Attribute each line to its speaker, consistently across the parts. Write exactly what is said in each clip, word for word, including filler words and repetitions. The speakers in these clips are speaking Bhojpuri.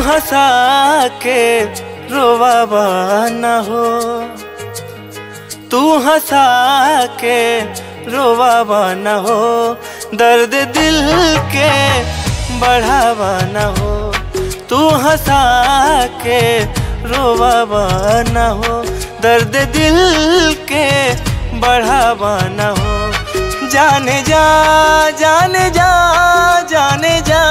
Speaker 1: हंसा के रोवावा न हो, तू हंसा के रोवावा न हो, दर्द दिल के बढ़ावा न हो। तू हंसा के रोवावा न हो, दर्द दिल के बढ़ावा न हो। जाने जा जाने जा जाने जा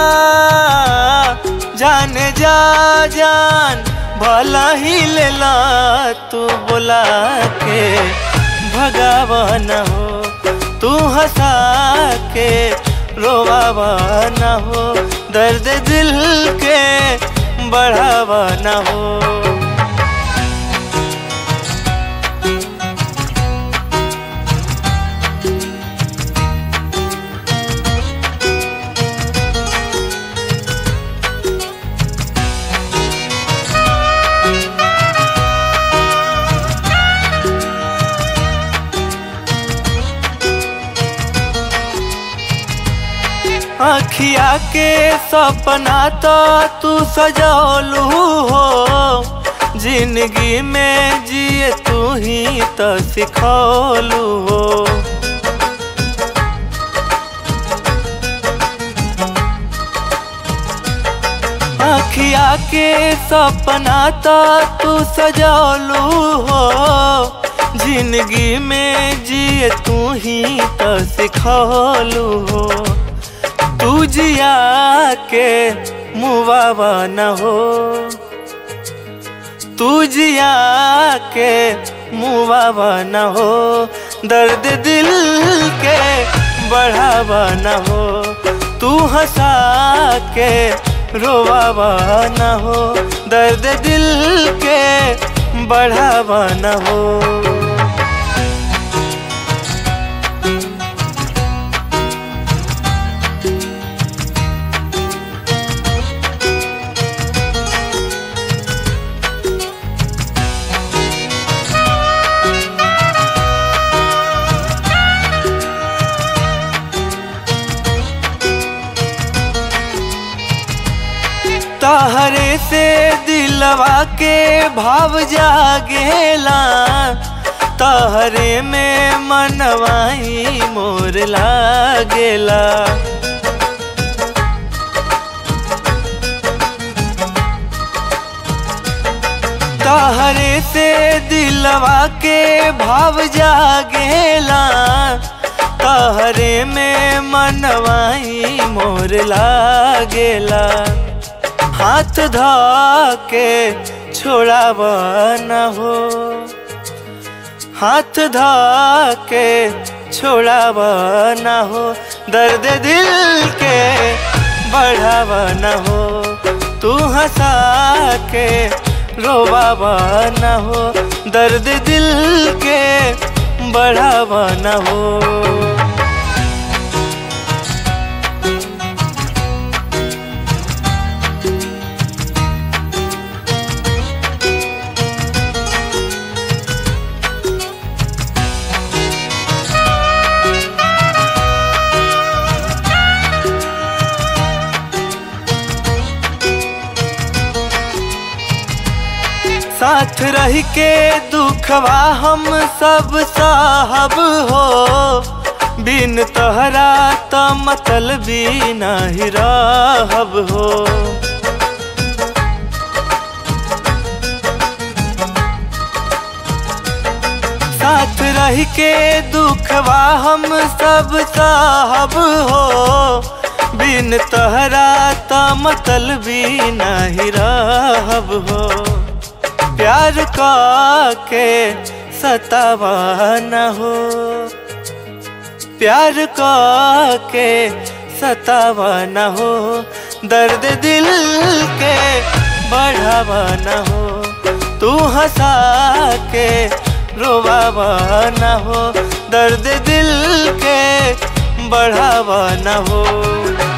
Speaker 1: जाने जा जान भला ही लेला तू बुला के भगावा न हो। तू हंसा के रोवावा न हो, दर्द दिल के बढ़ावा न हो। अखिया के सपना तो तू सजौलू हो, जिंदगी में जिए तू ही तो सिखौलू हो। अखिया के सपना तो तू सजौलू हो, जिंदगी में जिए तू ही तो सिखौलू हो। तू जिया के मुवावा न हो, तू जिया के मुवावा न हो, दर्द दिल के बढ़ावा न हो। तू हंसा के रोवावा न हो, दर्द दिल के बढ़ावा न हो। तहरे से दिलवा के भाव जागेला, तहरे में मनवाई मोर लागेला। तहरे से दिलवा के भाव जागेला, तहरे में मनवाई मोर लागेला। हाथ धा के छोड़ावा न हो, हाथ धा के छोड़ावा न हो, दर्द दिल के बढ़ावा न हो। तू हंसा के रोवावा न हो, दर्द दिल के बढ़ावा न हो। साथ रह के दुखवा हम सब साहब हो, बिन तोहरा तो मतलबी नहीं रहब हो। साथ रह के दुखवा हम सब साहब हो, बिन तोहरा तो मतलबी नहीं रहब हो। प्यार का के सतावा न हो, प्यार का के सतावा न हो, दर्द दिल के बढ़ावा न हो। तू हंसा के रोवावा न हो, दर्द दिल के बढ़ावा न हो।